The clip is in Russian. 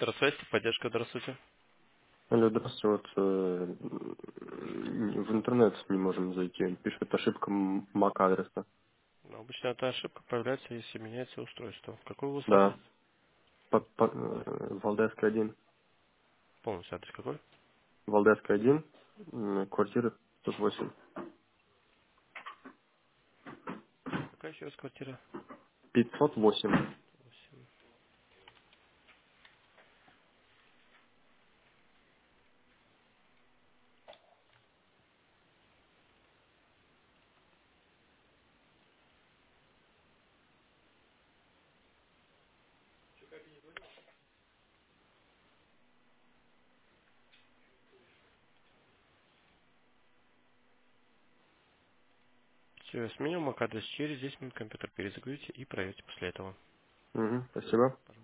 Здравствуйте, поддержка, здравствуйте. Алло, здравствуйте. Вот в интернет не можем зайти. Пишет ошибка MAC адреса. Но обычно эта ошибка появляется, если меняется устройство. Какой у вас адрес? Да. Валдайская 1. Полностью адрес какой? Валдайская 1. Квартира 508. 508. Какая еще раз квартира? 508. 8. Все, я сменил MAC адрес. Через 10 минут компьютер перезагрузите и проверьте после этого. Спасибо.